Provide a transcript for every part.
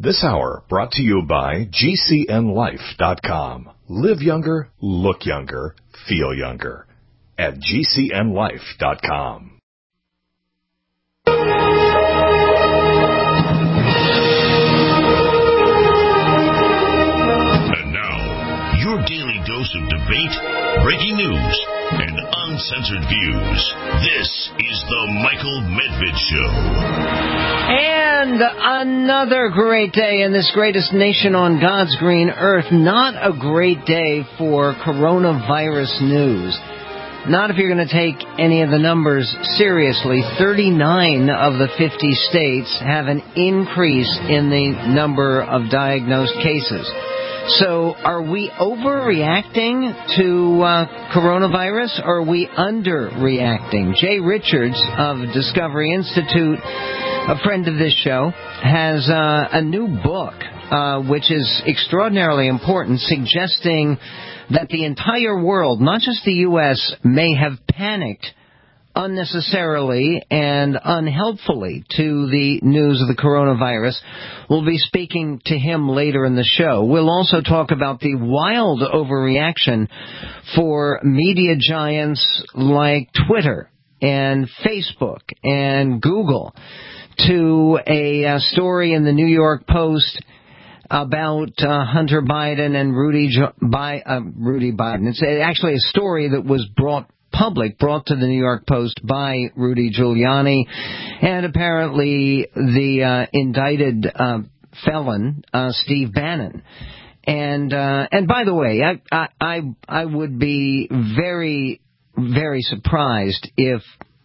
This hour brought to you by GCNLife.com. Live younger, look younger, feel younger at GCNLife.com. And now, your daily dose of debate, breaking news, and uncensored views. This is the Michael Medved Show. And another great day in this greatest nation on God's green earth. Not a great day for coronavirus news. Not if you're going to take any of the numbers seriously. 39 of the 50 states have an increase in the number of diagnosed cases. So are we overreacting to coronavirus, or are we underreacting? Jay Richards of Discovery Institute, a friend of this show, has a new book, which is extraordinarily important, suggesting that the entire world, not just the U.S., may have panicked unnecessarily and unhelpfully to the news of the coronavirus. We'll be speaking to him later in the show. We'll also talk about the wild overreaction for media giants like Twitter and Facebook and Google to a story in the New York Post about Hunter Biden and Rudy Biden. It's actually a story that was brought to the New York Post by Rudy Giuliani, and apparently the indicted felon, Steve Bannon. And by the way, I would be very, very surprised if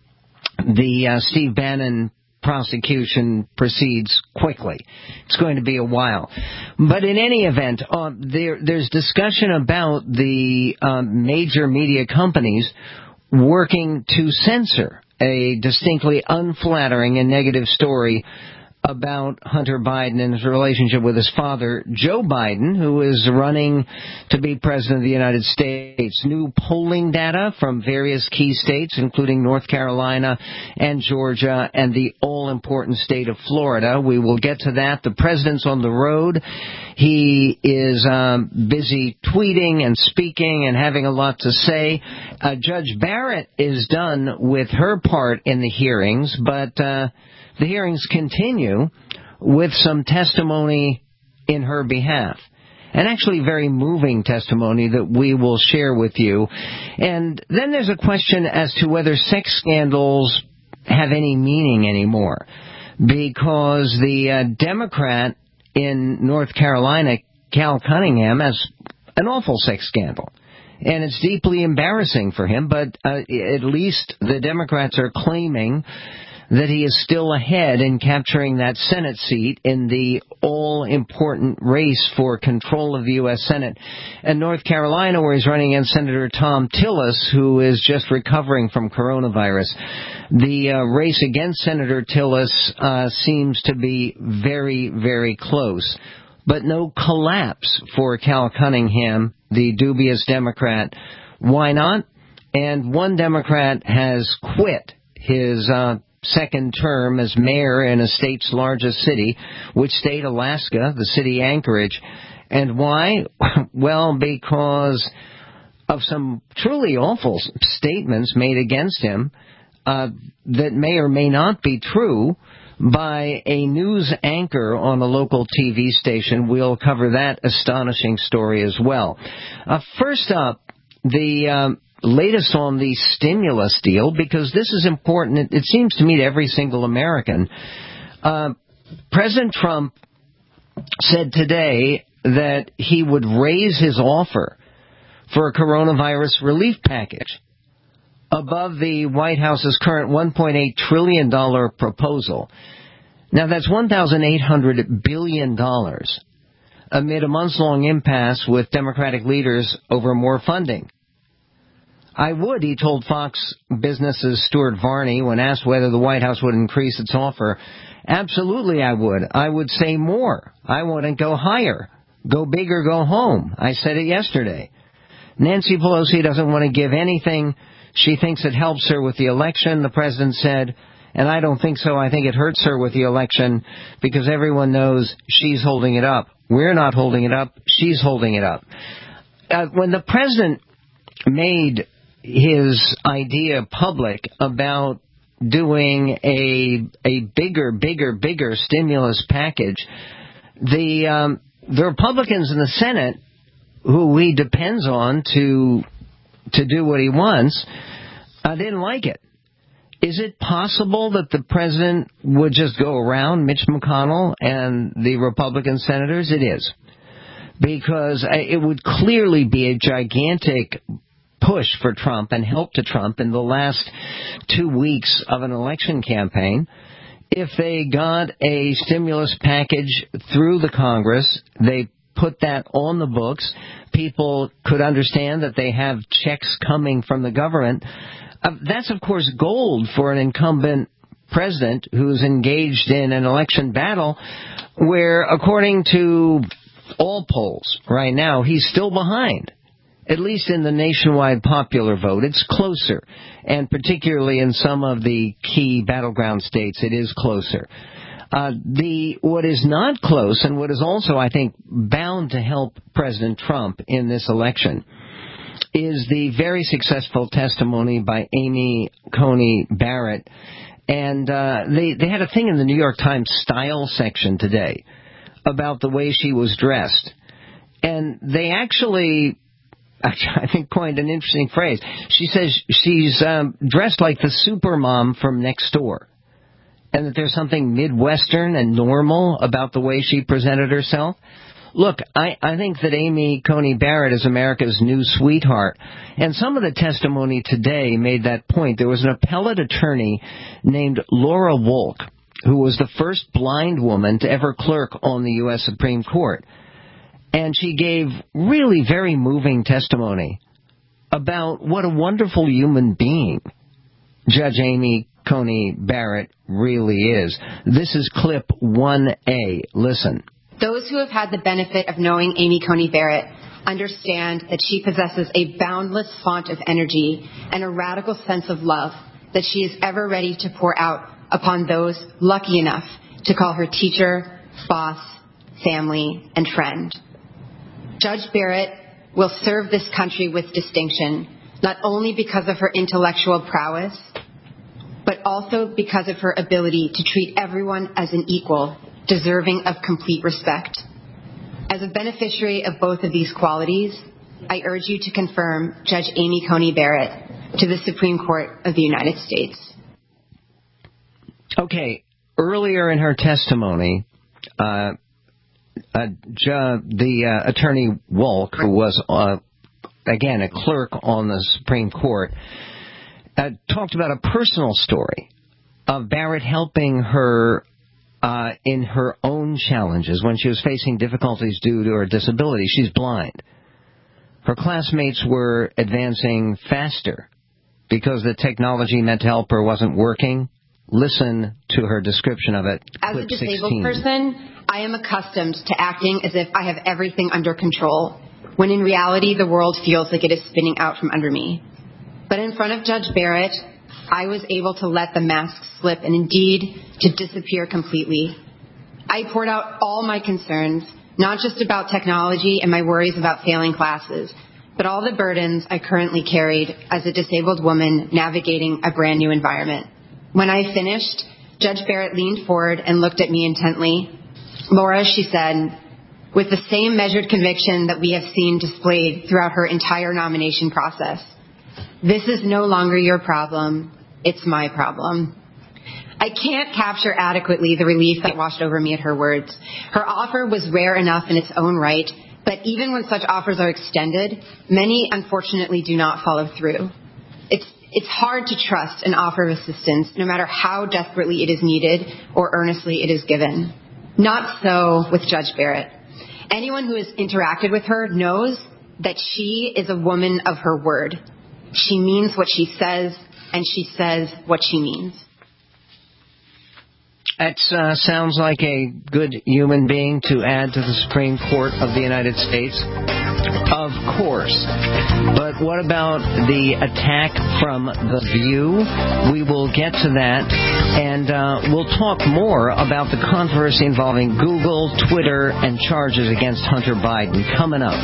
the Steve Bannon prosecution proceeds quickly. It's going to be a while. But in any event, there's discussion about the major media companies working to censor a distinctly unflattering and negative story about Hunter Biden and his relationship with his father, Joe Biden, who is running to be president of the United States. New polling data from various key states, including North Carolina and Georgia and the all-important state of Florida. We will get to that. The president's on the road. He is busy tweeting and speaking and having a lot to say. Judge Barrett is done with her part in the hearings, but the hearings continue with some testimony in her behalf. And actually very moving testimony that we will share with you. And then there's a question as to whether sex scandals have any meaning anymore. Because the Democrat in North Carolina, Cal Cunningham, has an awful sex scandal. And it's deeply embarrassing for him, but at least the Democrats are claiming that he is still ahead in capturing that Senate seat in the all-important race for control of the U.S. Senate. And North Carolina, where he's running against Senator Thom Tillis, who is just recovering from coronavirus. The race against Senator Tillis seems to be very, very close. But no collapse for Cal Cunningham, the dubious Democrat. Why not? And one Democrat has quit his second term as mayor in a state's largest city. Which state? Alaska, the city Anchorage. And why? Well, because of some truly awful statements made against him that may or may not be true by a news anchor on a local TV station. We'll cover that astonishing story as well. First up, the latest on the stimulus deal, because this is important, it seems to me, to every single American. President Trump said today that he would raise his offer for a coronavirus relief package above the White House's current $1.8 trillion proposal. Now, that's $1,800 billion amid a months-long impasse with Democratic leaders over more funding. I would, he told Fox Business's Stuart Varney when asked whether the White House would increase its offer. Absolutely I would. I would say more. I want to go higher. Go big or go home. I said it yesterday. Nancy Pelosi doesn't want to give anything. She thinks it helps her with the election, the president said, And I don't think so. I think it hurts her with the election because everyone knows she's holding it up. We're not holding it up. She's holding it up. When the president made his idea public about doing a bigger stimulus package, the Republicans in the Senate, who he depends on to do what he wants, didn't like it. Is it possible that the president would just go around Mitch McConnell and the Republican senators? It is. Because it would clearly be a gigantic push for Trump and help to Trump in the last 2 weeks of an election campaign. If they got a stimulus package through the Congress, they put that on the books, people could understand that they have checks coming from the government. That's, of course, gold for an incumbent president who's engaged in an election battle where, according to all polls right now, he's still behind. At least in the nationwide popular vote, it's closer. And particularly in some of the key battleground states, it is closer. What is not close, and what is also, I think, bound to help President Trump in this election, is the very successful testimony by Amy Coney Barrett. And they had a thing in the New York Times style section today about the way she was dressed. And they actually, I think, coined an interesting phrase. She says she's dressed like the supermom from next door, and that there's something Midwestern and normal about the way she presented herself. Look, I think that Amy Coney Barrett is America's new sweetheart, and some of the testimony today made that point. There was an appellate attorney named Laura Wolk, who was the first blind woman to ever clerk on the U.S. Supreme Court, and she gave really very moving testimony about what a wonderful human being Judge Amy Coney Barrett really is. This is clip 1A. Listen. Those who have had the benefit of knowing Amy Coney Barrett understand that she possesses a boundless font of energy and a radical sense of love that she is ever ready to pour out upon those lucky enough to call her teacher, boss, family, and friend. Judge Barrett will serve this country with distinction, not only because of her intellectual prowess, but also because of her ability to treat everyone as an equal, deserving of complete respect. As a beneficiary of both of these qualities, I urge you to confirm Judge Amy Coney Barrett to the Supreme Court of the United States. Okay, earlier in her testimony, the attorney Wolk, who was, again, a clerk on the Supreme Court, talked about a personal story of Barrett helping her in her own challenges when she was facing difficulties due to her disability. She's blind. Her classmates were advancing faster because the technology meant to help her wasn't working. Listen to her description of it. As a disabled person, I am accustomed to acting as if I have everything under control, when in reality the world feels like it is spinning out from under me. But in front of Judge Barrett, I was able to let the mask slip and indeed to disappear completely. I poured out all my concerns, not just about technology and my worries about failing classes, but all the burdens I currently carried as a disabled woman navigating a brand new environment. When I finished, Judge Barrett leaned forward and looked at me intently. Laura, she said, with the same measured conviction that we have seen displayed throughout her entire nomination process, this is no longer your problem. It's my problem. I can't capture adequately the relief that washed over me at her words. Her offer was rare enough in its own right, but even when such offers are extended, many unfortunately do not follow through. It's hard to trust an offer of assistance, no matter how desperately it is needed or earnestly it is given. Not so with Judge Barrett. Anyone who has interacted with her knows that she is a woman of her word. She means what she says, and she says what she means. That sounds like a good human being to add to the Supreme Court of the United States. Of course. But what about the attack from The View? We will get to that, and we'll talk more about the controversy involving Google, Twitter, and charges against Hunter Biden coming up.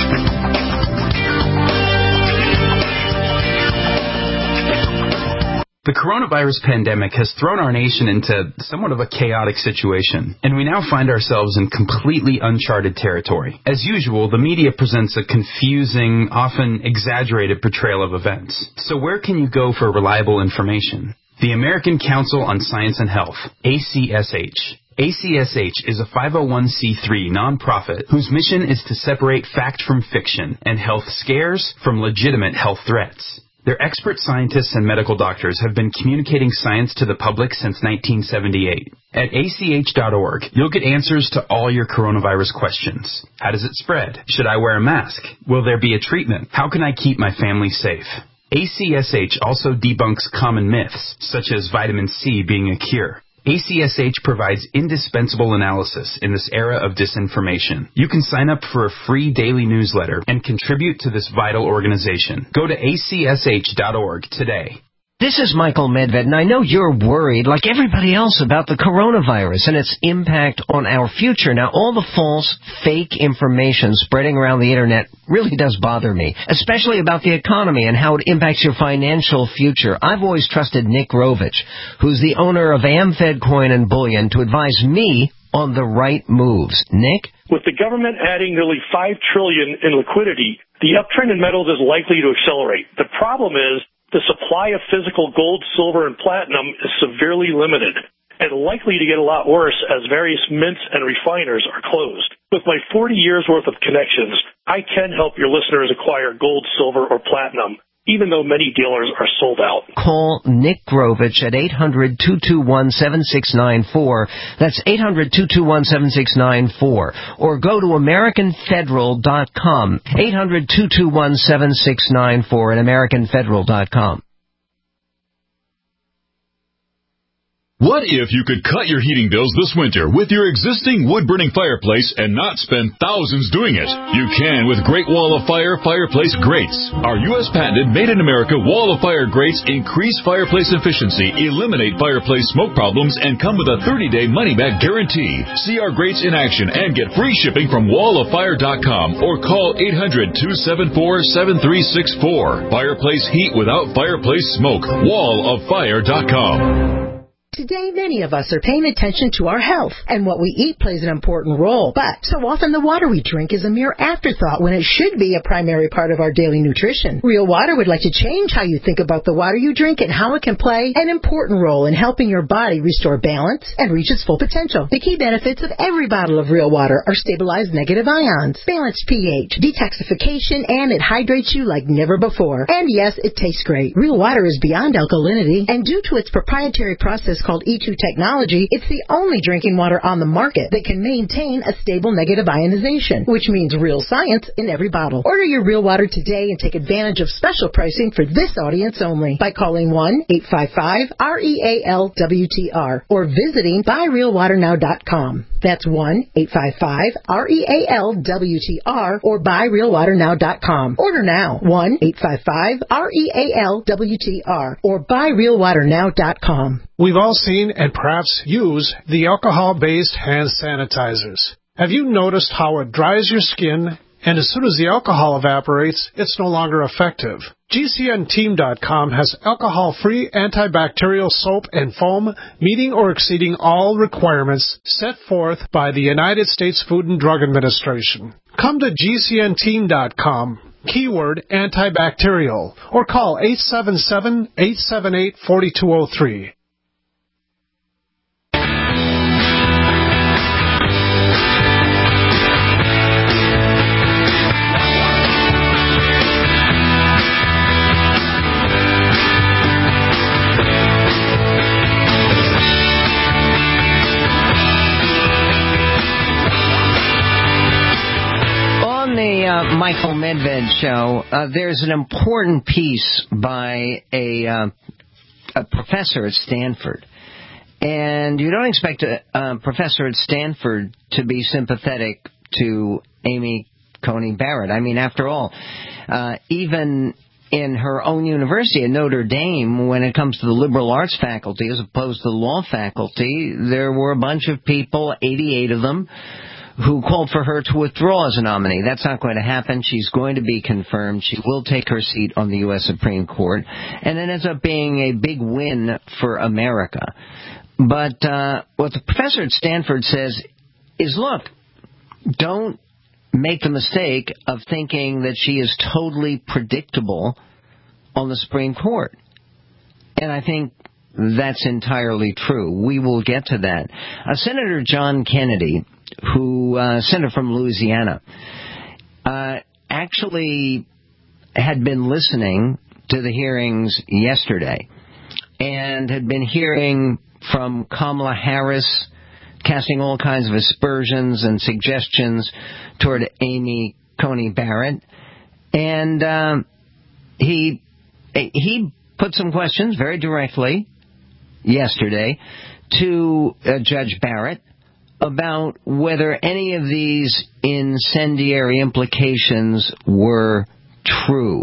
The coronavirus pandemic has thrown our nation into somewhat of a chaotic situation, and we now find ourselves in completely uncharted territory. As usual, the media presents a confusing, often exaggerated portrayal of events. So where can you go for reliable information? The American Council on Science and Health, ACSH. ACSH is a 501c3 nonprofit whose mission is to separate fact from fiction and health scares from legitimate health threats. Their expert scientists and medical doctors have been communicating science to the public since 1978. At ACH.org, you'll get answers to all your coronavirus questions. How does it spread? Should I wear a mask? Will there be a treatment? How can I keep my family safe? ACSH also debunks common myths, such as vitamin C being a cure. ACSH provides indispensable analysis in this era of disinformation. You can sign up for a free daily newsletter and contribute to this vital organization. Go to acsh.org today. This is Michael Medved, and I know you're worried, like everybody else, about the coronavirus and its impact on our future. Now, all the false, fake information spreading around the Internet really does bother me, especially about the economy and how it impacts your financial future. I've always trusted Nick Rovich, who's the owner of AmFed Coin and Bullion, to advise me on the right moves. Nick? With the government adding nearly $5 trillion in liquidity, the uptrend in metals is likely to accelerate. The problem is, the supply of physical gold, silver, and platinum is severely limited and likely to get a lot worse as various mints and refiners are closed. With my 40 years' worth of connections, I can help your listeners acquire gold, silver, or platinum, even though many dealers are sold out. Call Nick Grovich at 800-221-7694. That's 800-221-7694. Or go to AmericanFederal.com. 800-221-7694 at AmericanFederal.com. What if you could cut your heating bills this winter with your existing wood-burning fireplace and not spend thousands doing it? You can with Great Wall of Fire fireplace grates. Our U.S. patented made-in-America Wall of Fire grates increase fireplace efficiency, eliminate fireplace smoke problems, and come with a 30-day money-back guarantee. See our grates in action and get free shipping from walloffire.com or call 800-274-7364. Fireplace heat without fireplace smoke. walloffire.com. Today, many of us are paying attention to our health, and what we eat plays an important role. But so often the water we drink is a mere afterthought when it should be a primary part of our daily nutrition. Real Water would like to change how you think about the water you drink and how it can play an important role in helping your body restore balance and reach its full potential. The key benefits of every bottle of Real Water are stabilized negative ions, balanced pH, detoxification, and it hydrates you like never before. And yes, it tastes great. Real Water is beyond alkalinity, and due to its proprietary process called E2 technology, it's the only drinking water on the market that can maintain a stable negative ionization, which means real science in every bottle. Order your Real Water today and take advantage of special pricing for this audience only by calling 1-855-REAL-WTR or visiting buyrealwaternow.com. That's 1-855-REAL-WTR or buyrealwaternow.com. Order now. 1-855-REAL-WTR or buyrealwaternow.com. We've all seen and perhaps use the alcohol-based hand sanitizers. Have you noticed how it dries your skin, and as soon as the alcohol evaporates, it's no longer effective? GCNteam.com has alcohol-free antibacterial soap and foam meeting or exceeding all requirements set forth by the United States Food and Drug Administration. Come to GCNteam.com. Keyword antibacterial, or call 877-878-4203. Michael Medved show, there's an important piece by a professor at Stanford. And you don't expect a professor at Stanford to be sympathetic to Amy Coney Barrett. I mean, after all, even in her own university at Notre Dame, when it comes to the liberal arts faculty as opposed to the law faculty, there were a bunch of people, 88 of them, who called for her to withdraw as a nominee. That's not going to happen. She's going to be confirmed. She will take her seat on the U.S. Supreme Court, and it ends up being a big win for America. But what the professor at Stanford says is, look, don't make the mistake of thinking that she is totally predictable on the Supreme Court. And I think that's entirely true. We will get to that. Senator John Kennedy, senator from Louisiana, actually had been listening to the hearings yesterday and had been hearing from Kamala Harris, casting all kinds of aspersions and suggestions toward Amy Coney Barrett. And he put some questions very directly yesterday to Judge Barrett about whether any of these incendiary implications were true.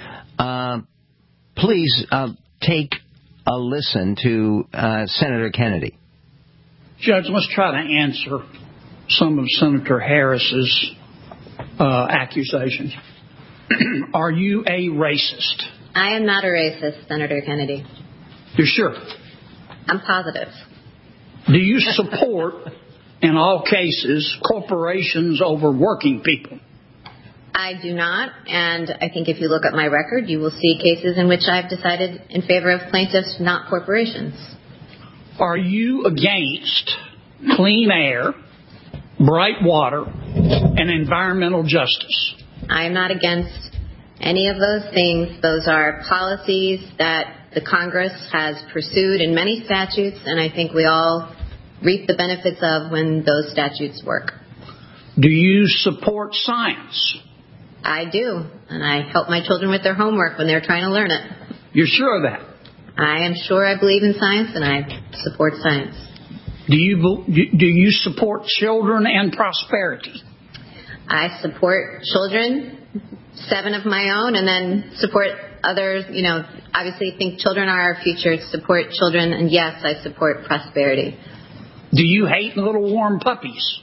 Please take a listen to Senator Kennedy. Judge, let's try to answer some of Senator Harris's accusations. Are you a racist? I am not a racist, Senator Kennedy. You're sure? I'm positive. Do you support, in all cases, corporations over working people? I do not, and I think if you look at my record, you will see cases in which I've decided in favor of plaintiffs, not corporations. Are you against clean air, bright water, and environmental justice? I am not against any of those things. Those are policies that the Congress has pursued in many statutes, and I think we all reap the benefits of when those statutes work. Do you support science? I do, and I help my children with their homework when they're trying to learn it. You're sure of that? I am sure I believe in science, and I support science. Do you support children and prosperity? I support children, 7 of my own, and then support others. You know, obviously think children are our future. Support children, and yes, I support prosperity. Do you hate little warm puppies?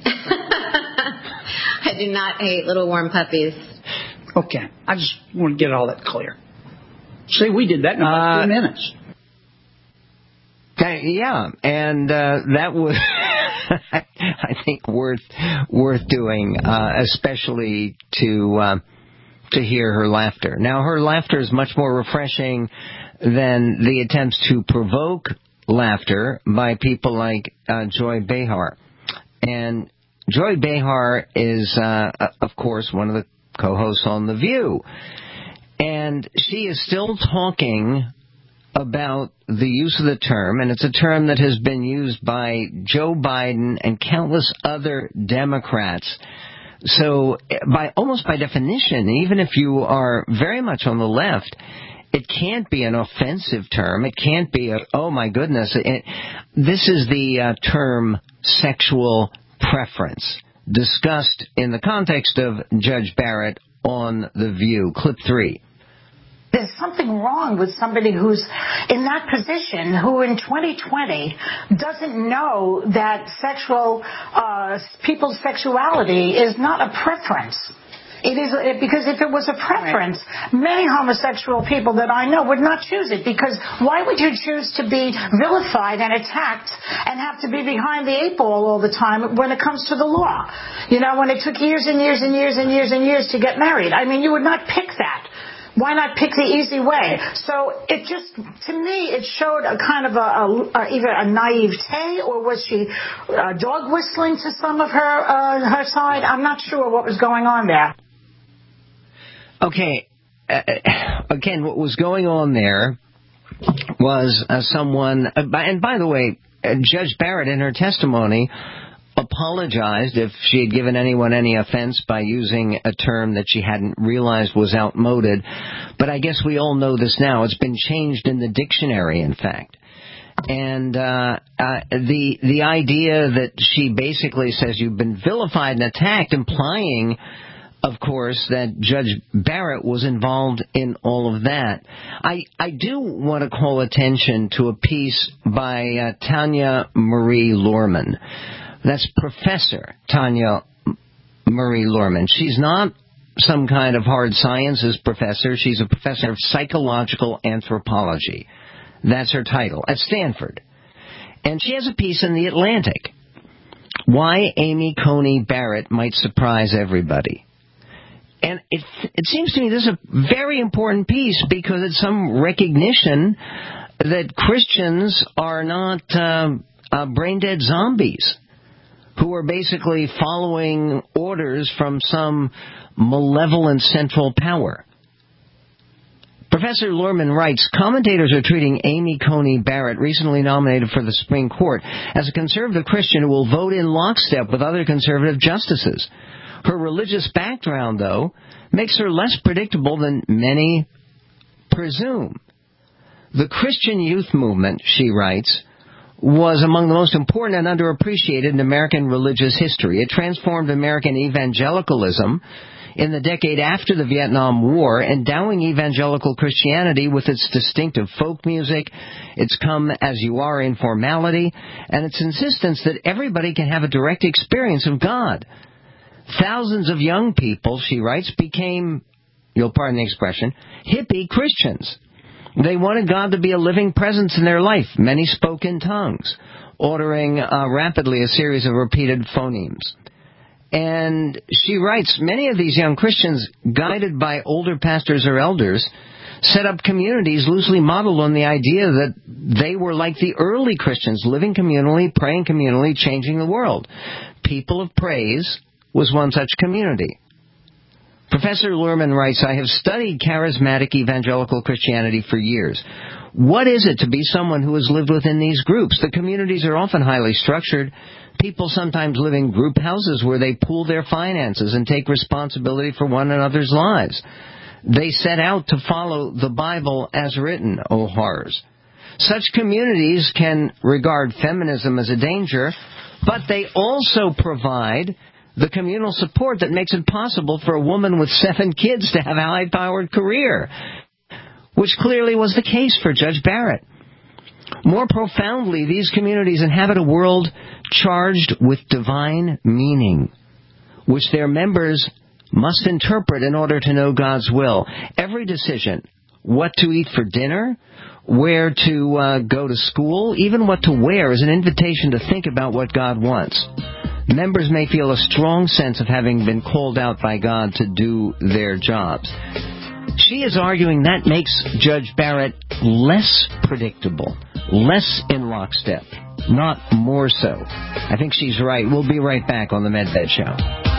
I do not hate little warm puppies. Okay, I just want to get all that clear. See, we did that in about 2 minutes. Yeah, and that was, I think, worth doing, especially to hear her laughter. Now, her laughter is much more refreshing than the attempts to provoke laughter by people like Joy Behar. And Joy Behar is, of course, one of the co-hosts on The View. And she is still talking about the use of the term, and it's a term that has been used by Joe Biden and countless other Democrats. So almost by definition, even if you are very much on the left, it can't be an offensive term. It can't be oh my goodness. This is the term sexual preference, discussed in the context of Judge Barrett on The View. Clip 3. There's something wrong with somebody who's in that position, who in 2020 doesn't know that people's sexuality is not a preference. It is, because if it was a preference, many homosexual people that I know would not choose it, because why would you choose to be vilified and attacked and have to be behind the 8 ball all the time when it comes to the law? You know, when it took years and years and years and years and years to get married. I mean, you would not pick that. Why not pick the easy way? So it just, to me, it showed a kind of either a naivete, or was she dog whistling to some of her side? I'm not sure what was going on there. Okay, again, what was going on there was someone, and by the way, Judge Barrett in her testimony apologized if she had given anyone any offense by using a term that she hadn't realized was outmoded. But I guess we all know this now. It's been changed in the dictionary, in fact. And the idea that she basically says you've been vilified and attacked, implying, of course, that Judge Barrett was involved in all of that. I do want to call attention to a piece by Tanya Marie Lorman. That's Professor Tanya Marie Lorman. She's not some kind of hard sciences professor. She's a professor of psychological anthropology. That's her title, at Stanford. And she has a piece in The Atlantic, Why Amy Coney Barrett Might Surprise Everybody. And it seems to me this is a very important piece because it's some recognition that Christians are not brain-dead zombies who are basically following orders from some malevolent central power. Professor Lorman writes, commentators are treating Amy Coney Barrett, recently nominated for the Supreme Court, as a conservative Christian who will vote in lockstep with other conservative justices. Her religious background, though, makes her less predictable than many presume. The Christian youth movement, she writes, was among the most important and underappreciated in American religious history. It transformed American evangelicalism in the decade after the Vietnam War, endowing evangelical Christianity with its distinctive folk music, its come-as-you-are informality, and its insistence that everybody can have a direct experience of God. Thousands of young people, she writes, became, you'll pardon the expression, hippie Christians. They wanted God to be a living presence in their life. Many spoke in tongues, ordering rapidly a series of repeated phonemes. And she writes, many of these young Christians, guided by older pastors or elders, set up communities loosely modeled on the idea that they were like the early Christians, living communally, praying communally, changing the world. People of Praise was one such community. Professor Lorman writes, I have studied charismatic evangelical Christianity for years. What is it to be someone who has lived within these groups? The communities are often highly structured. People sometimes live in group houses where they pool their finances and take responsibility for one another's lives. They set out to follow the Bible as written, oh horrors. Such communities can regard feminism as a danger, but they also provide the communal support that makes it possible for a woman with 7 kids to have a high-powered career, which clearly was the case for Judge Barrett. More profoundly, these communities inhabit a world charged with divine meaning, which their members must interpret in order to know God's will. Every decision, what to eat for dinner, where to go to school, even what to wear, is an invitation to think about what God wants. Members may feel a strong sense of having been called out by God to do their jobs. She is arguing that makes Judge Barrett less predictable, less in lockstep, not more so. I think she's right. We'll be right back on the Medved Show.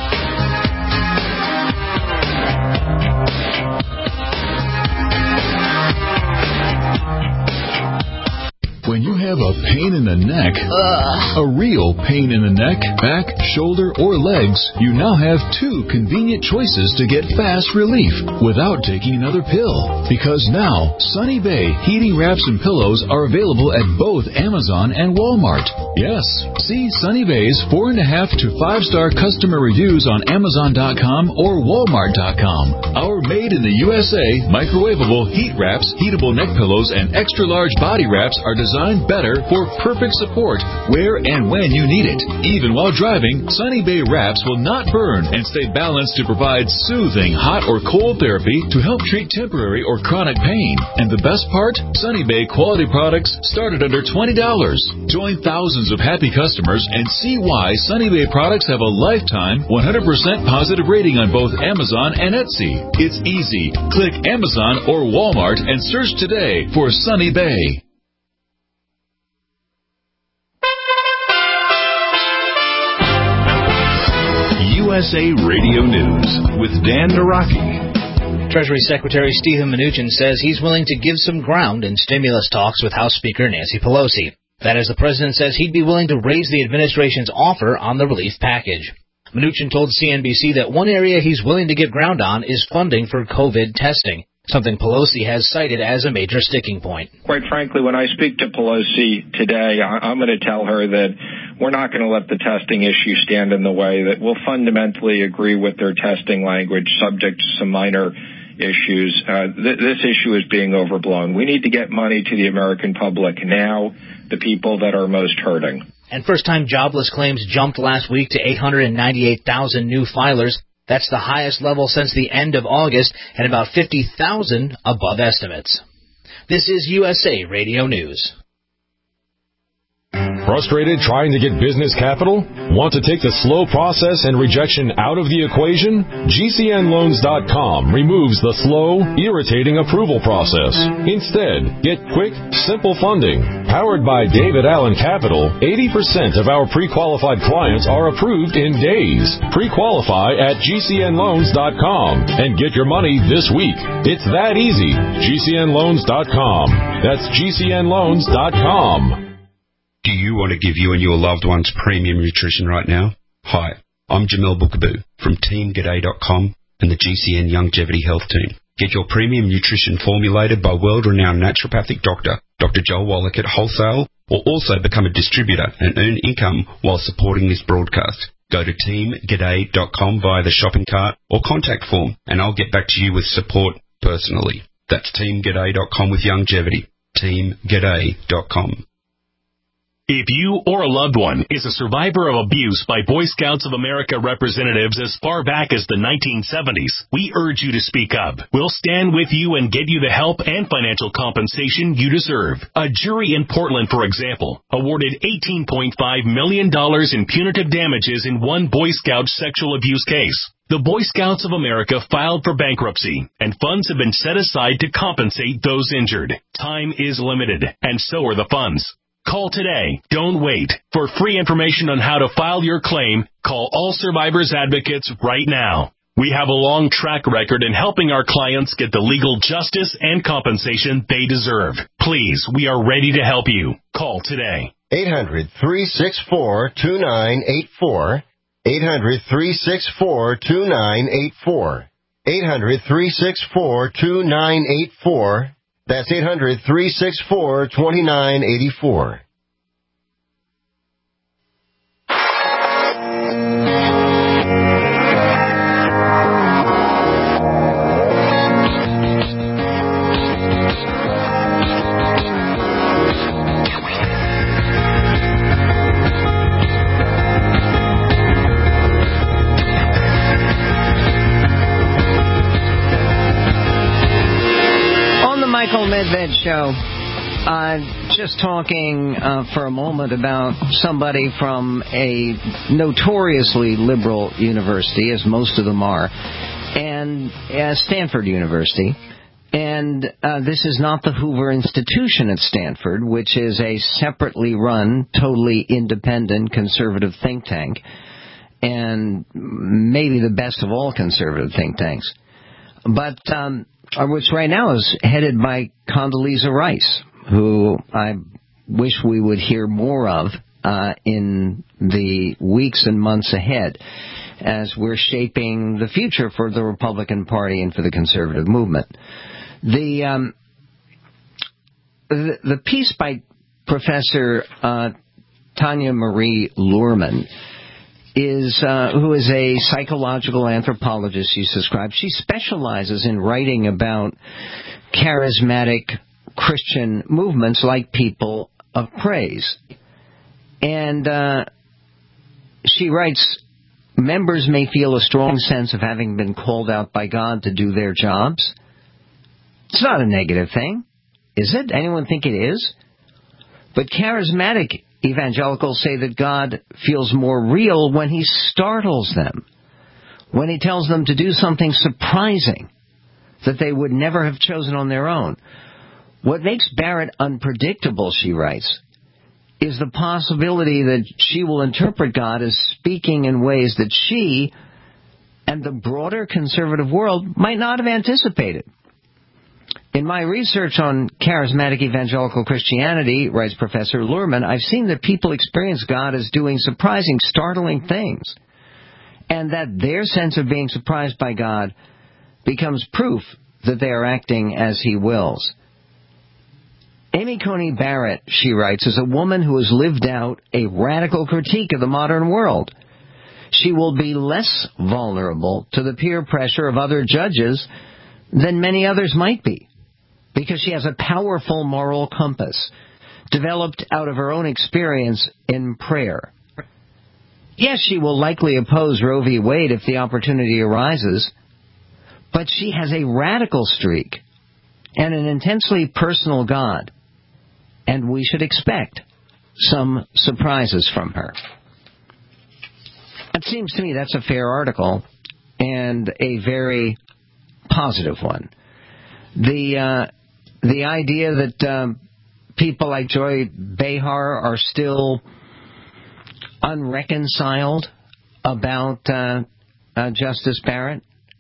When you have a pain in the neck, a real pain in the neck, back, shoulder, or legs, you now have 2 convenient choices to get fast relief without taking another pill. Because now, Sunny Bay heating wraps and pillows are available at both Amazon and Walmart. Yes, see Sunny Bay's 4.5 to 5-star customer reviews on Amazon.com or Walmart.com. Our made in the USA microwavable heat wraps, heatable neck pillows, and extra-large body wraps are designed better for perfect support where and when you need it. Even while driving, Sunny Bay wraps will not burn and stay balanced to provide soothing hot or cold therapy to help treat temporary or chronic pain. And the best part? Sunny Bay quality products start at under $20. Join thousands of happy customers and see why Sunny Bay products have a lifetime 100% positive rating on both Amazon and Etsy. It's easy. Click Amazon or Walmart and search today for Sunny Bay. USA Radio News with Dan Naraki. Treasury Secretary Stephen Mnuchin says he's willing to give some ground in stimulus talks with House Speaker Nancy Pelosi. That is, the president says he'd be willing to raise the administration's offer on the relief package. Mnuchin told CNBC that one area he's willing to give ground on is funding for COVID testing. something Pelosi has cited as a major sticking point. Quite frankly, when I speak to Pelosi today, I'm going to tell her that we're not going to let the testing issue stand in the way, that we'll fundamentally agree with their testing language subject to some minor issues. This issue is being overblown. We need to get money to the American public now, the people that are most hurting. And first-time jobless claims jumped last week to 898,000 new filers. That's the highest level since the end of August and about 50,000 above estimates. This is USA Radio News. Frustrated trying to get business capital? Want to take the slow process and rejection out of the equation? GCNLoans.com removes the slow, irritating approval process. Instead, get quick, simple funding. Powered by David Allen Capital, 80% of our pre-qualified clients are approved in days. Pre-qualify at GCNLoans.com and get your money this week. It's that easy. GCNLoans.com. That's GCNLoans.com. Do you want to give you and your loved ones premium nutrition right now? Hi, I'm Jamel Bookaboo from TeamGaday.com and the GCN Longevity Health Team. Get your premium nutrition formulated by world-renowned naturopathic doctor, Dr. Joel Wallach at Wholesale, or also become a distributor and earn income while supporting this broadcast. Go to TeamGaday.com via the shopping cart or contact form, and I'll get back to you with support personally. That's TeamGaday.com with longevity. TeamGaday.com. If you or a loved one is a survivor of abuse by Boy Scouts of America representatives as far back as the 1970s, we urge you to speak up. We'll stand with you and get you the help and financial compensation you deserve. A jury in Portland, for example, awarded $18.5 million in punitive damages in one Boy Scout sexual abuse case. The Boy Scouts of America filed for bankruptcy, and funds have been set aside to compensate those injured. Time is limited, and so are the funds. Call today. Don't wait. For free information on how to file your claim, call All Survivors Advocates right now. We have a long track record in helping our clients get the legal justice and compensation they deserve. Please, we are ready to help you. Call today. 800-364-2984. 800-364-2984. 800-364-2984. That's 800-364-2984. Michael Medved Show. Just talking for a moment about somebody from a notoriously liberal university, as most of them are, and Stanford University. And this is not the Hoover Institution at Stanford, which is a separately run, totally independent conservative think tank, and maybe the best of all conservative think tanks. But which right now is headed by Condoleezza Rice, who I wish we would hear more of in the weeks and months ahead as we're shaping the future for the Republican Party and for the conservative movement. The piece by Professor Tanya Marie Luhrmann who is a psychological anthropologist, she describes. She specializes in writing about charismatic Christian movements like People of Praise. And she writes, members may feel a strong sense of having been called out by God to do their jobs. It's not a negative thing, is it? Anyone think it is? But charismatic evangelicals say that God feels more real when he startles them, when he tells them to do something surprising that they would never have chosen on their own. What makes Barrett unpredictable, she writes, is the possibility that she will interpret God as speaking in ways that she and the broader conservative world might not have anticipated. In my research on charismatic evangelical Christianity, writes Professor Luhrmann, I've seen that people experience God as doing surprising, startling things, and that their sense of being surprised by God becomes proof that they are acting as he wills. Amy Coney Barrett, she writes, is a woman who has lived out a radical critique of the modern world. She will be less vulnerable to the peer pressure of other judges than many others might be, because she has a powerful moral compass developed out of her own experience in prayer. Yes, she will likely oppose Roe v. Wade if the opportunity arises, but she has a radical streak and an intensely personal God, and we should expect some surprises from her. It seems to me that's a fair article and a very positive one. The idea that people like Joy Behar are still unreconciled about Justice Barrett,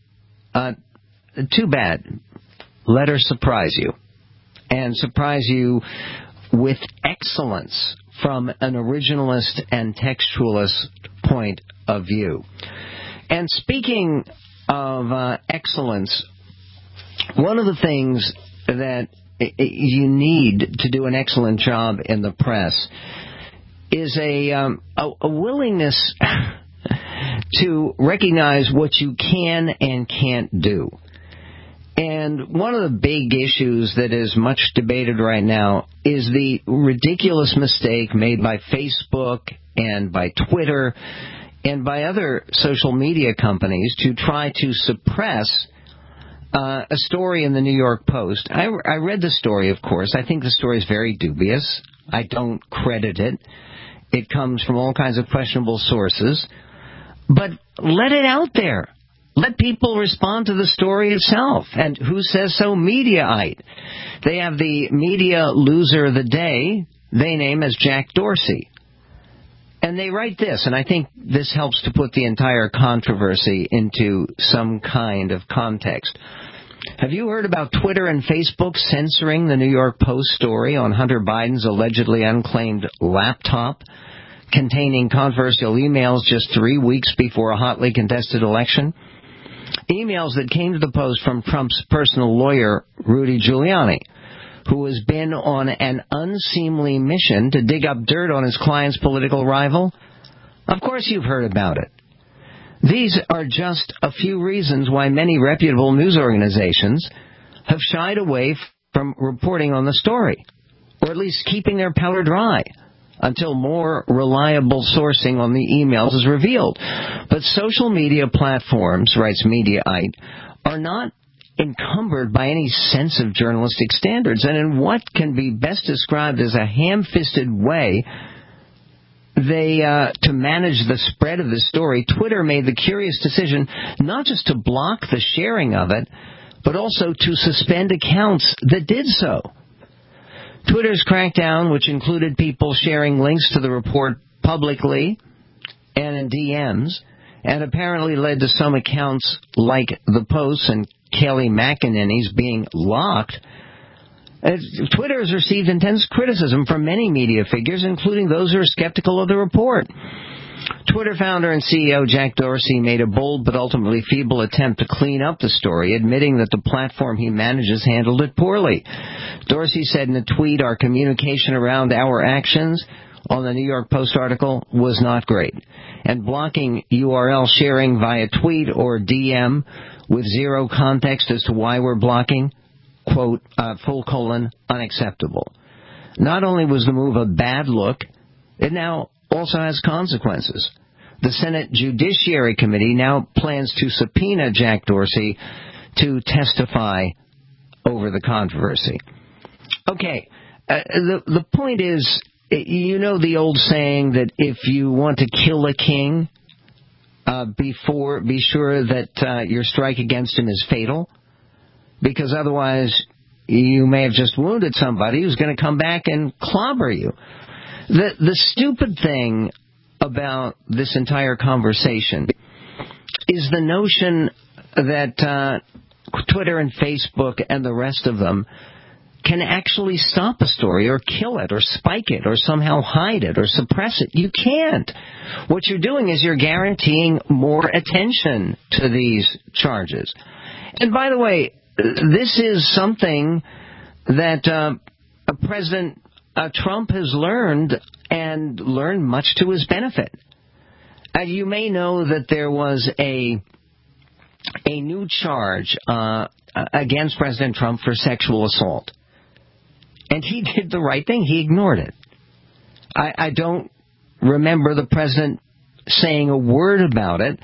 too bad. Let her surprise you, and surprise you with excellence from an originalist and textualist point of view. And speaking of excellence, one of the things that you need to do an excellent job in the press is a willingness to recognize what you can and can't do. And one of the big issues that is much debated right now is the ridiculous mistake made by Facebook and by Twitter and by other social media companies to try to suppress a story in the New York Post. I read the story, of course. I think the story is very dubious. I don't credit it. It comes from all kinds of questionable sources. But let it out there. Let people respond to the story itself. And who says so? Mediaite. They have the media loser of the day. They name as Jack Dorsey. And they write this, and I think this helps to put the entire controversy into some kind of context. Have you heard about Twitter and Facebook censoring the New York Post story on Hunter Biden's allegedly unclaimed laptop containing controversial emails just 3 weeks before a hotly contested election? Emails that came to the Post from Trump's personal lawyer, Rudy Giuliani, who has been on an unseemly mission to dig up dirt on his client's political rival? Of course you've heard about it. These are just a few reasons why many reputable news organizations have shied away from reporting on the story, or at least keeping their powder dry until more reliable sourcing on the emails is revealed. But social media platforms, writes Mediaite, are not encumbered by any sense of journalistic standards, and in what can be best described as a ham-fisted way to manage the spread of the story, Twitter made the curious decision not just to block the sharing of it, but also to suspend accounts that did so. Twitter's crackdown, which included people sharing links to the report publicly and in DMs, and apparently led to some accounts like The Post and Kelly McEnany's being locked. Twitter has received intense criticism from many media figures, including those who are skeptical of the report. Twitter founder and CEO Jack Dorsey made a bold but ultimately feeble attempt to clean up the story, admitting that the platform he manages handled it poorly. Dorsey said in a tweet, "Our communication around our actions on the New York Post article was not great, and blocking URL sharing via tweet or DM with zero context as to why we're blocking, quote, unacceptable. Not only was the move a bad look, it now also has consequences. The Senate Judiciary Committee now plans to subpoena Jack Dorsey to testify over the controversy." Okay, the point is, you know the old saying that if you want to kill a king, be sure that your strike against him is fatal, because otherwise you may have just wounded somebody who's going to come back and clobber you. The stupid thing about this entire conversation is the notion that Twitter and Facebook and the rest of them can actually stop a story or kill it or spike it or somehow hide it or suppress it. You can't. What you're doing is you're guaranteeing more attention to these charges. And by the way, this is something that President Trump has learned, and learned much to his benefit. You may know that there was a new charge against President Trump for sexual assault. And he did the right thing. He ignored it. I don't remember the president saying a word about it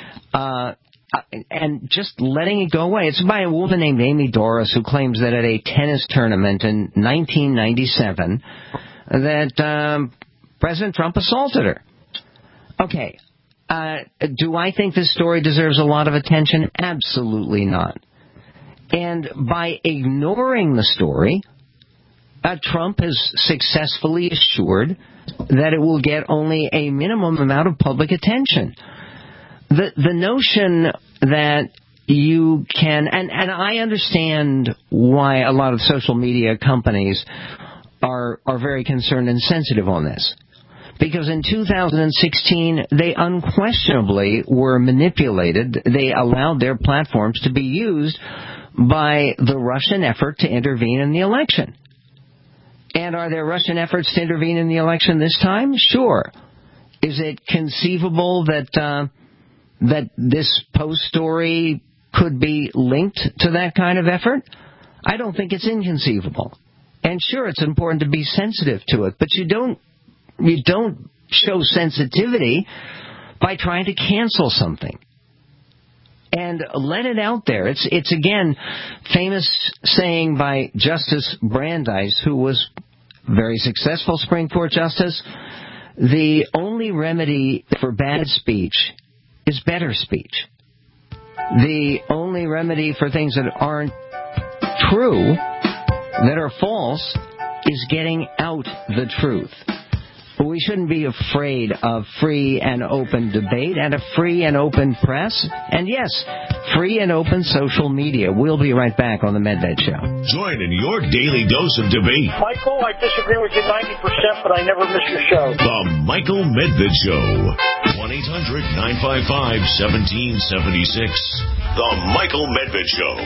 and just letting it go away. It's by a woman named Amy Doris, who claims that at a tennis tournament in 1997 that President Trump assaulted her. Okay. Do I think this story deserves a lot of attention? Absolutely not. And by ignoring the story, Trump has successfully assured that it will get only a minimum amount of public attention. The notion that you can, and I understand why a lot of social media companies are very concerned and sensitive on this. Because in 2016, they unquestionably were manipulated. They allowed their platforms to be used by the Russian effort to intervene in the election. And are there Russian efforts to intervene in the election this time? Sure. Is it conceivable that that this Post story could be linked to that kind of effort? I don't think it's inconceivable. And sure, it's important to be sensitive to it, but you don't show sensitivity by trying to cancel something. And let it out there. It's again, famous saying by Justice Brandeis, who was very successful Supreme Court justice: the only remedy for bad speech is better speech. The only remedy for things that aren't true, that are false, is getting out the truth. We shouldn't be afraid of free and open debate and a free and open press. And yes, free and open social media. We'll be right back on The Medved Show. Join in your daily dose of debate. Michael, I disagree with you 90%, but I never miss your show. The Michael Medved Show. 1-800-955-1776. The Michael Medved Show.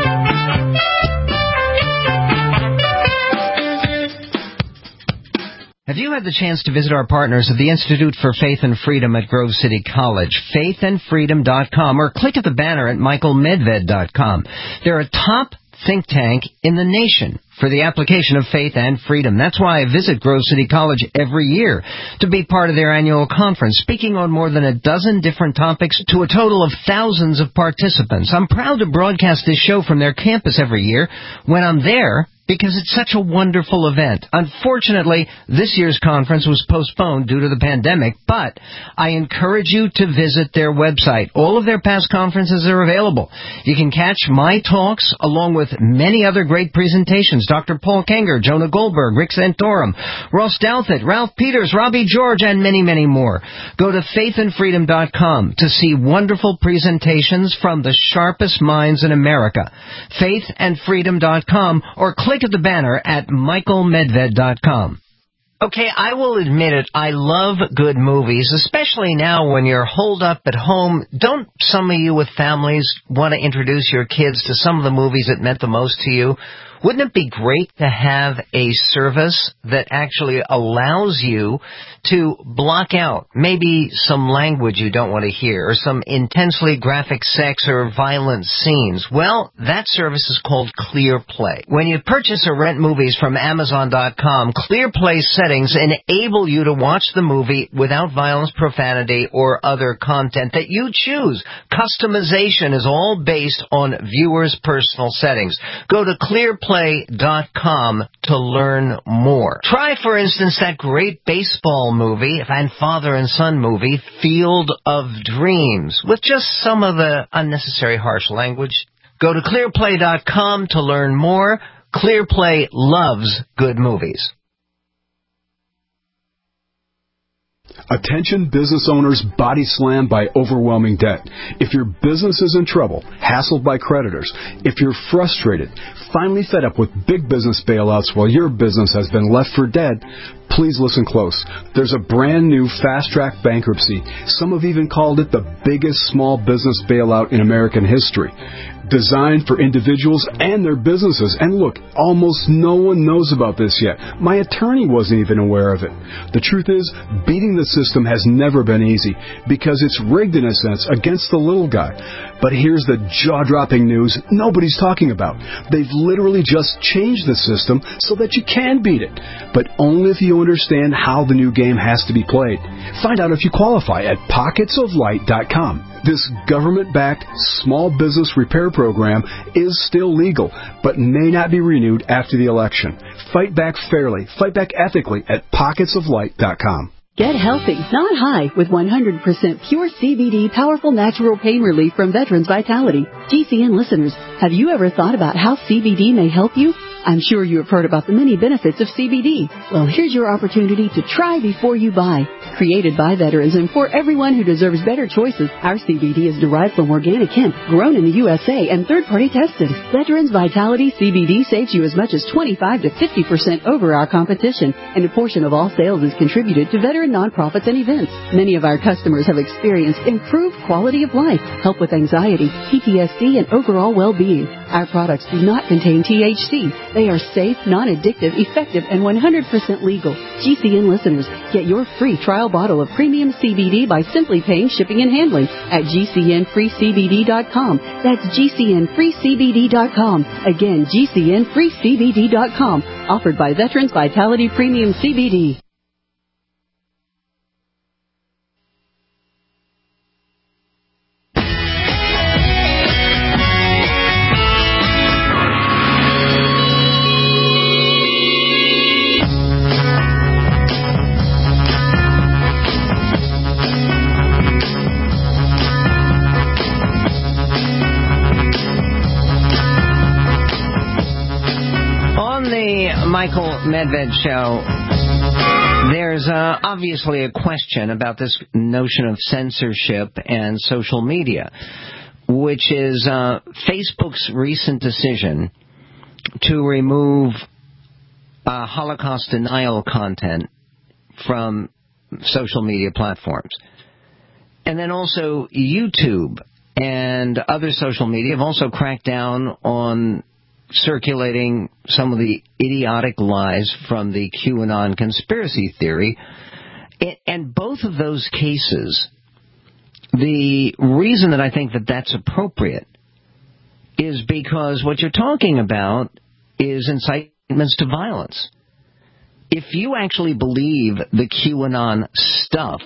Have you had the chance to visit our partners at the Institute for Faith and Freedom at Grove City College, faithandfreedom.com, or click at the banner at michaelmedved.com? They're a top think tank in the nation for the application of faith and freedom. That's why I visit Grove City College every year to be part of their annual conference, speaking on more than a dozen different topics to a total of thousands of participants. I'm proud to broadcast this show from their campus every year when I'm there, because it's such a wonderful event. Unfortunately, this year's conference was postponed due to the pandemic, but I encourage you to visit their website. All of their past conferences are available. You can catch my talks along with many other great presentations. Dr. Paul Kenger, Jonah Goldberg, Rick Santorum, Ross Douthat, Ralph Peters, Robbie George, and many, many more. Go to faithandfreedom.com to see wonderful presentations from the sharpest minds in America. Faithandfreedom.com, or click at the banner at michaelmedved.com. Okay, I will admit it, I love good movies, especially now when you're holed up at home. Don't some of you with families want to introduce your kids to some of the movies that meant the most to you? Wouldn't it be great to have a service that actually allows you to block out maybe some language you don't want to hear, or some intensely graphic sex or violent scenes? Well, that service is called ClearPlay. When you purchase or rent movies from Amazon.com, ClearPlay settings enable you to watch the movie without violence, profanity, or other content that you choose. Customization is all based on viewers' personal settings. Go to ClearPlay.com to learn more. Try, for instance, that great baseball movie and father and son movie, Field of Dreams, with just some of the unnecessary harsh language. Go to ClearPlay.com to learn more. ClearPlay loves good movies. Attention business owners body slammed by overwhelming debt. If your business is in trouble, hassled by creditors, if you're frustrated, finally fed up with big business bailouts while your business has been left for dead, please listen close. There's a brand new fast-track bankruptcy. Some have even called it the biggest small business bailout in American history. designed for individuals and their businesses. And look, almost no one knows about this yet. My attorney wasn't even aware of it. The truth is, beating the system has never been easy because it's rigged in a sense against the little guy. But here's the jaw-dropping news nobody's talking about. They've literally just changed the system so that you can beat it, but only if you understand how the new game has to be played. Find out if you qualify at pocketsoflight.com. This government-backed small business repair program is still legal, but may not be renewed after the election. Fight back fairly, fight back ethically at pocketsoflight.com. Get healthy, not high, with 100% pure CBD powerful natural pain relief from Veterans Vitality. GCN listeners, have you ever thought about how CBD may help you? I'm sure you have heard about the many benefits of CBD. Well, here's your opportunity to try before you buy. Created by veterans and for everyone who deserves better choices, our CBD is derived from organic hemp, grown in the USA, and third-party tested. Veterans Vitality CBD saves you as much as 25 to 50% over our competition, and a portion of all sales is contributed to veteran nonprofits and events. Many of our customers have experienced improved quality of life, help with anxiety, PTSD, and overall well-being. Our products do not contain THC. They are safe, non-addictive, effective, and 100% legal. GCN listeners, get your free trial bottle of premium CBD by simply paying shipping and handling at GCNFreeCBD.com. That's GCNFreeCBD.com. Again, GCNFreeCBD.com. Offered by Veterans Vitality Premium CBD. Michael Medved Show, there's obviously a question about this notion of censorship and social media, which is Facebook's recent decision to remove Holocaust denial content from social media platforms. And then also YouTube and other social media have also cracked down on circulating some of the idiotic lies from the QAnon conspiracy theory. And both of those cases, the reason that I think that that's appropriate is because what you're talking about is incitements to violence. If you actually believe the QAnon stuff,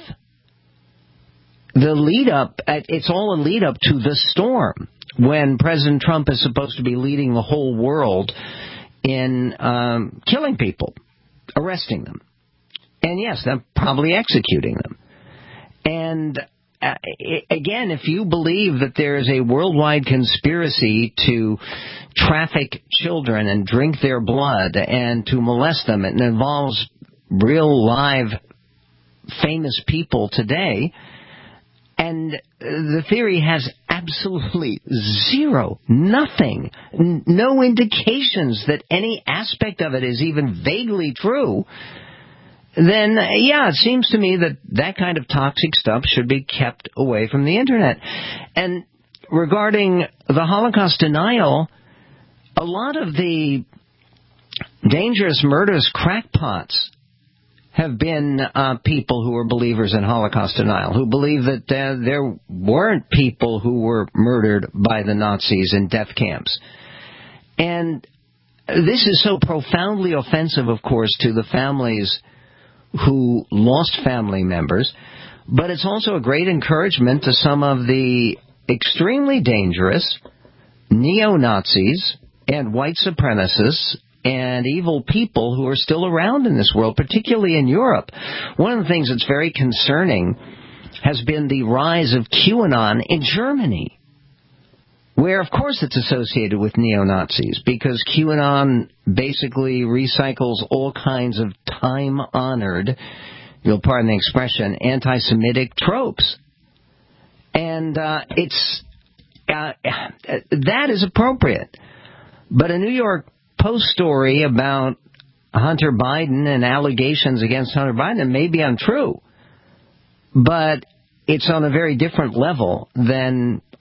the lead up, it's all a lead up to the storm, when President Trump is supposed to be leading the whole world in killing people, arresting them. And yes, they're probably executing them. And again, if you believe that there is a worldwide conspiracy to traffic children and drink their blood and to molest them, it involves real live famous people today, and the theory has absolutely nothing, no indications that any aspect of it is even vaguely true, then, yeah, it seems to me that that kind of toxic stuff should be kept away from the Internet. And regarding the Holocaust denial, a lot of the dangerous, murderous crackpots have been people who are believers in Holocaust denial, who believe that there weren't people who were murdered by the Nazis in death camps. And this is so profoundly offensive, of course, to the families who lost family members, but it's also a great encouragement to some of the extremely dangerous neo-Nazis and white supremacists and evil people who are still around in this world, particularly in Europe. One of the things that's very concerning has been the rise of QAnon in Germany, where, of course, it's associated with neo-Nazis, because QAnon basically recycles all kinds of time-honored, you'll pardon the expression, anti-Semitic tropes. And that is appropriate. But a New York Post story about Hunter Biden and allegations against Hunter Biden, it may be untrue, but it's on a very different level than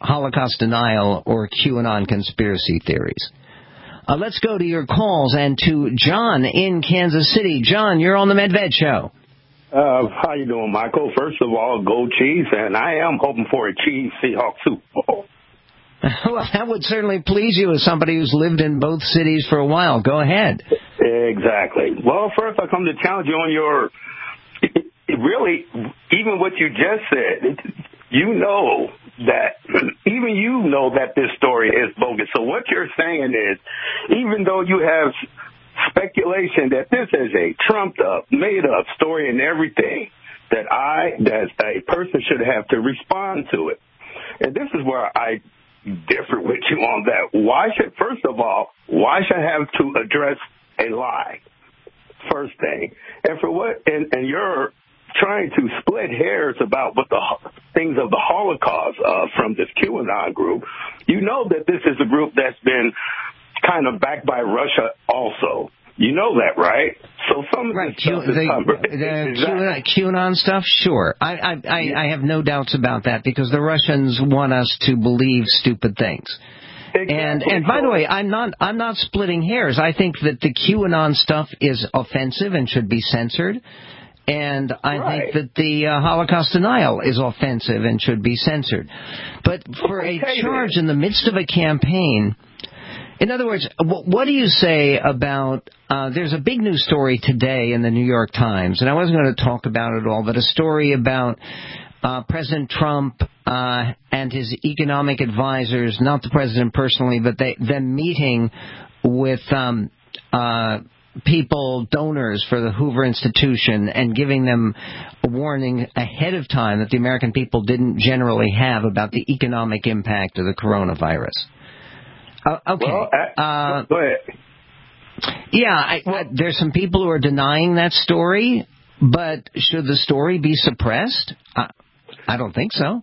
Holocaust denial or QAnon conspiracy theories. Let's go to your calls and to John in Kansas City. John, you're on the Medved Show. How you doing, Michael? First of all, go Chiefs, and I am hoping for a Chiefs-Seahawks Super Bowl. Well, that would certainly please you as somebody who's lived in both cities for a while. Go ahead. Exactly. Well, first I come to challenge you on your, really, even what you just said, you know that, even you know that this story is bogus. So what you're saying is, even though you have speculation that this is a trumped-up, made-up story and everything, that a person should have to respond to it. And this is where I differ with you on that. First of all, why should I have to address a lie? First thing. And for what, and you're trying to split hairs about what the things of the Holocaust from this QAnon group. You know that this is a group that's been kind of backed by Russia also. You know that, right? So some of this stuff is QAnon stuff, sure. I have no doubts about that because the Russians want us to believe stupid things. Exactly. And by the way, I'm not splitting hairs. I think that the QAnon stuff is offensive and should be censored. And I think that the Holocaust denial is offensive and should be censored. But for a charge in the midst of a campaign, in other words, what do you say about, there's a big news story today in the New York Times, and I wasn't going to talk about it all, but a story about President Trump and his economic advisors, not the president personally, but them meeting with people, donors for the Hoover Institution, and giving them a warning ahead of time that the American people didn't generally have about the economic impact of the coronavirus. Okay. Well, go ahead. Yeah, there's some people who are denying that story, but should the story be suppressed? I don't think so.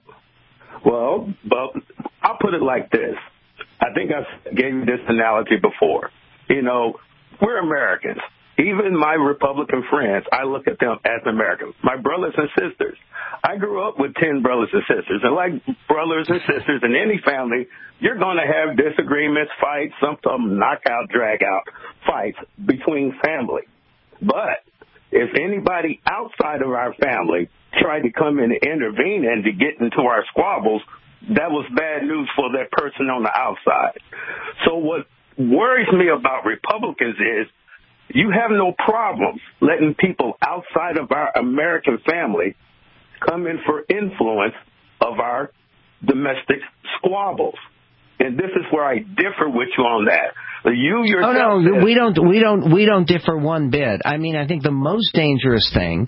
Well, I'll put it like this. I think I gave you this analogy before. You know, we're Americans. Even my Republican friends, I look at them as Americans. My brothers and sisters. I grew up with 10 brothers and sisters. And like brothers and sisters in any family, you're going to have disagreements, fights, some of them knockout, drag-out fights between family. But if anybody outside of our family tried to come in and intervene and to get into our squabbles, that was bad news for that person on the outside. So what worries me about Republicans is you have no problems letting people outside of our American family come in for influence of our domestic squabbles. And this is where I differ with you on that. You yourself. Oh no, we don't differ one bit. I mean, I think the most dangerous thing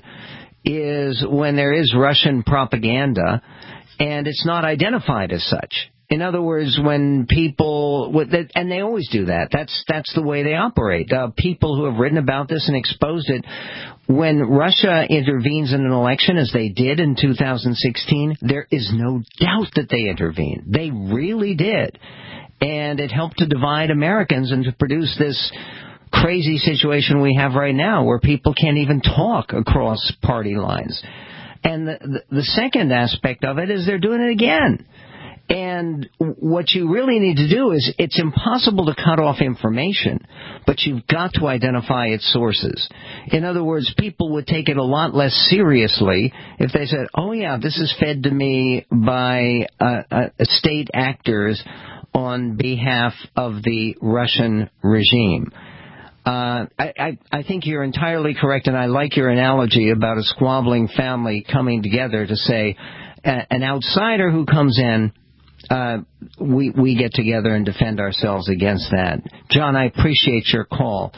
is when there is Russian propaganda and it's not identified as such. In other words, when people, and they always do that, that's the way they operate. People who have written about this and exposed it, when Russia intervenes in an election, as they did in 2016, there is no doubt that they intervened. They really did. And it helped to divide Americans and to produce this crazy situation we have right now where people can't even talk across party lines. And the second aspect of it is they're doing it again. And what you really need to do is, it's impossible to cut off information, but you've got to identify its sources. In other words, people would take it a lot less seriously if they said, oh yeah, this is fed to me by state actors on behalf of the Russian regime. I think you're entirely correct, and I like your analogy about a squabbling family coming together to say, an outsider who comes in, we get together and defend ourselves against that. John, I appreciate your call.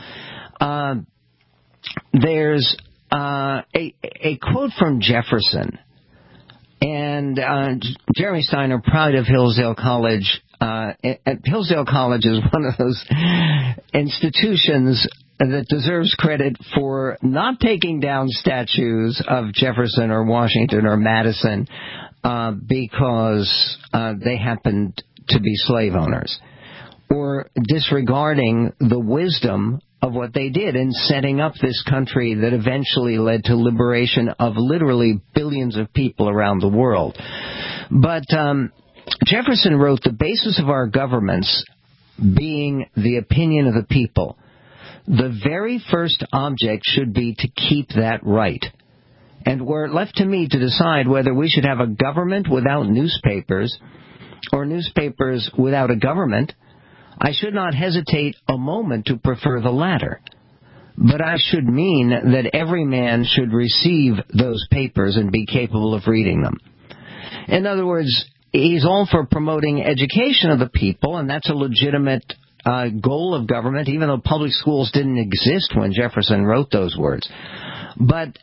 There's a quote from Jefferson, and Jeremy Steiner, proud of Hillsdale College. Hillsdale College is one of those institutions that deserves credit for not taking down statues of Jefferson or Washington or Madison because they happened to be slave owners, or disregarding the wisdom of what they did in setting up this country that eventually led to liberation of literally billions of people around the world. But Jefferson wrote, the basis of our governments being the opinion of the people, the very first object should be to keep that right. And were it left to me to decide whether we should have a government without newspapers or newspapers without a government, I should not hesitate a moment to prefer the latter. But I should mean that every man should receive those papers and be capable of reading them. In other words, he's all for promoting education of the people, and that's a legitimate goal of government, even though public schools didn't exist when Jefferson wrote those words. But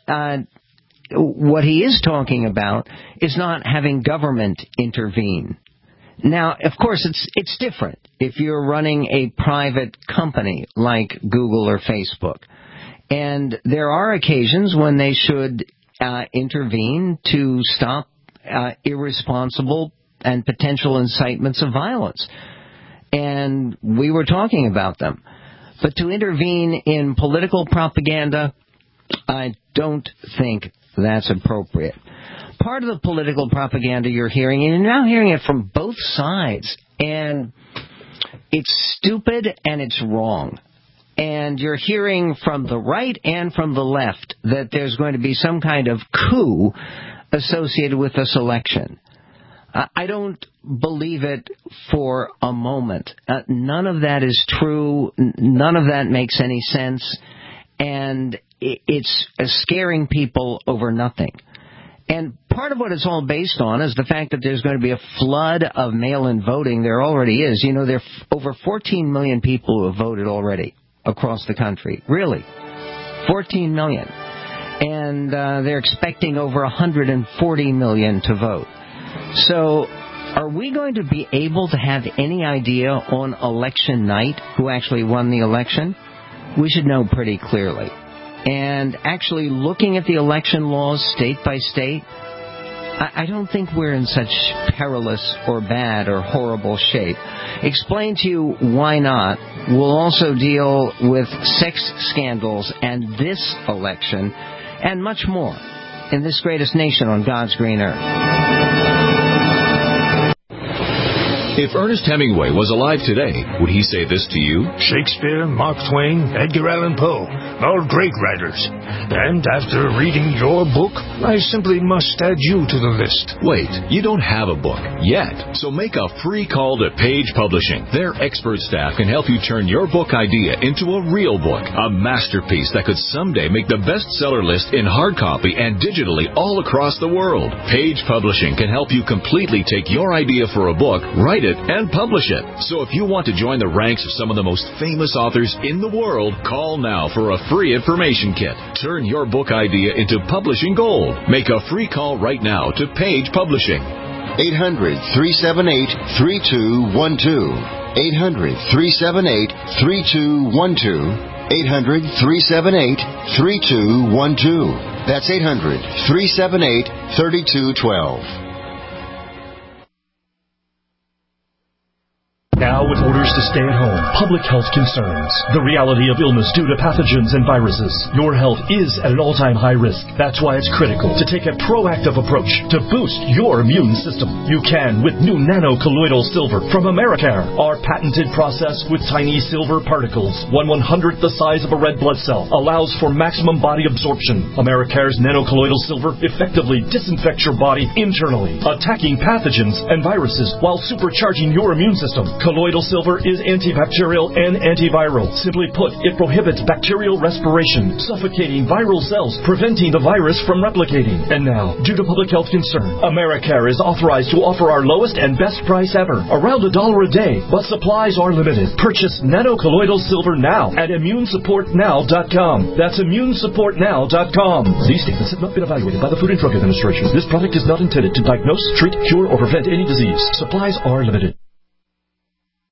what he is talking about is not having government intervene. Now, of course, it's different if you're running a private company like Google or Facebook. And there are occasions when they should intervene to stop irresponsible and potential incitements of violence. And we were talking about them. But to intervene in political propaganda, I don't think that's appropriate. Part of the political propaganda you're hearing, and you're now hearing it from both sides, and it's stupid and it's wrong. And you're hearing from the right and from the left that there's going to be some kind of coup associated with this election. I don't believe it for a moment. None of that is true. None of that makes any sense. And it's scaring people over nothing. And part of what it's all based on is the fact that there's going to be a flood of mail-in voting. There already is. You know, there are over 14 million people who have voted already across the country. Really. 14 million. And they're expecting over 140 million to vote. So are we going to be able to have any idea on election night who actually won the election? We should know pretty clearly. And actually looking at the election laws state by state, I don't think we're in such perilous or bad or horrible shape. Explain to you why not. We'll also deal with sex scandals and this election and much more in this greatest nation on God's green earth. If Ernest Hemingway was alive today, would he say this to you? Shakespeare, Mark Twain, Edgar Allan Poe, all great writers. And after reading your book, I simply must add you to the list. Wait, you don't have a book yet. So make a free call to Page Publishing. Their expert staff can help you turn your book idea into a real book, a masterpiece that could someday make the bestseller list in hard copy and digitally all across the world. Page Publishing can help you completely take your idea for a book, write it, and publish it. So if you want to join the ranks of some of the most famous authors in the world, call now for a free information kit. Turn your book idea into publishing gold. Make a free call right now to Page Publishing. 800-378-3212. 800-378-3212. 800-378-3212. That's 800-378-3212. Now with orders to stay at home, public health concerns, the reality of illness due to pathogens and viruses, your health is at an all-time high risk. That's why it's critical to take a proactive approach to boost your immune system. You can with new nano-colloidal silver from Americare. Our patented process with tiny silver particles, 1/100th the size of a red blood cell, allows for maximum body absorption. Americare's nano-colloidal silver effectively disinfects your body internally, attacking pathogens and viruses while supercharging your immune system. Colloidal silver is antibacterial and antiviral. Simply put, it prohibits bacterial respiration, suffocating viral cells, preventing the virus from replicating. And now, due to public health concern, Americare is authorized to offer our lowest and best price ever, around $1 a day, but supplies are limited. Purchase nano-colloidal silver now at ImmuneSupportNow.com. That's ImmuneSupportNow.com. These statements have not been evaluated by the Food and Drug Administration. This product is not intended to diagnose, treat, cure, or prevent any disease. Supplies are limited.